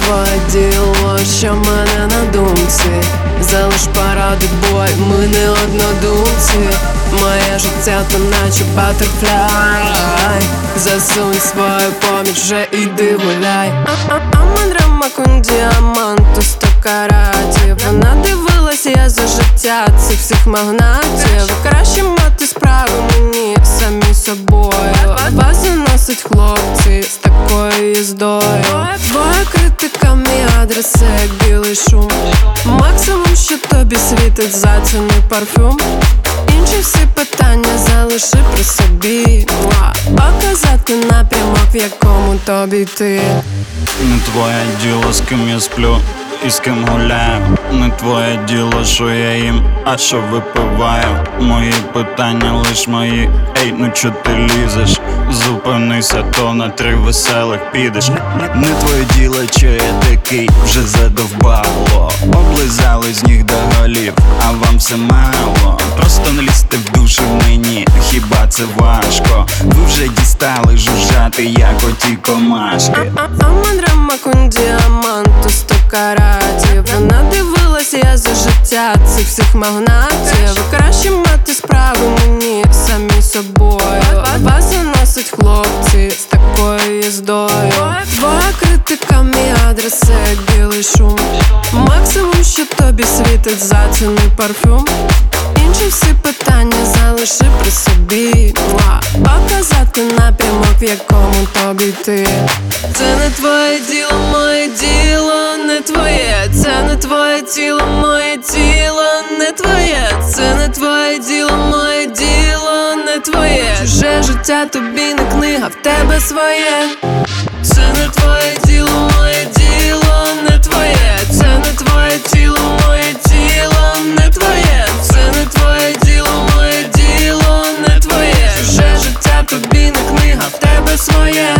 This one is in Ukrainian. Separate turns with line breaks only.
твоє діло, що в мене на думці. Залиш поради, бой, ми не однодумці. Моє життя то наче батерфляй. Засунь свою поміч, вже іди гуляй. Драма кун діаманту 100 каратів. Вона дивилась, я за життя цих всіх магнатів. Краще мати справи мені самі собою. Вас заносить хлопці з такою їздою. Твоя критика, мій адрес, як білий шум. Максимум, що тобі світить, зацінний парфюм. Інші всі питання залиши при собі. Показати напрямок, в якому тобі йти.
Не твоє діло, з ким я сплю і з ким гуляю. Не твоє діло, що я їм, а що випиваю. Мої питання лиш мої. Ей, ну чо ти лізеш? Зупинися, то на 3 веселих підеш. Не твоє діло, що я такий, вже задовбало. Облизали з ніг до голів, а вам все мало. Просто не лізьте в душу мені, хіба це важко? Ви вже дістали жужжати, як оті комашки.
Драма кун діаманту 100 каратів. Вона дивилась, я за життя цих всіх магнатів. Краще мати справи мені самі собою. Вас заносить хлопці з такою їздою. Твоя критика, мій адрес, як білий шум. Максимум, що тобі світить, зацінний парфюм. Інші всі питання залиши при собі. Показати напрямок, в якому тобі йти. Це не твоє діло, моє діло не твоє. Це не твоє тіло, моє тіло не твоє. Це не твоє діло, моє діло не твоє. Чуже життя тобі не книга, в тебе своє. Це не твоє діло, моє діло не твоє. Це не твоє тіло, моє тіло не твоє. Це не твоє діло, моє діло не твоє. Чуже життя тобі не книга, в тебе своє.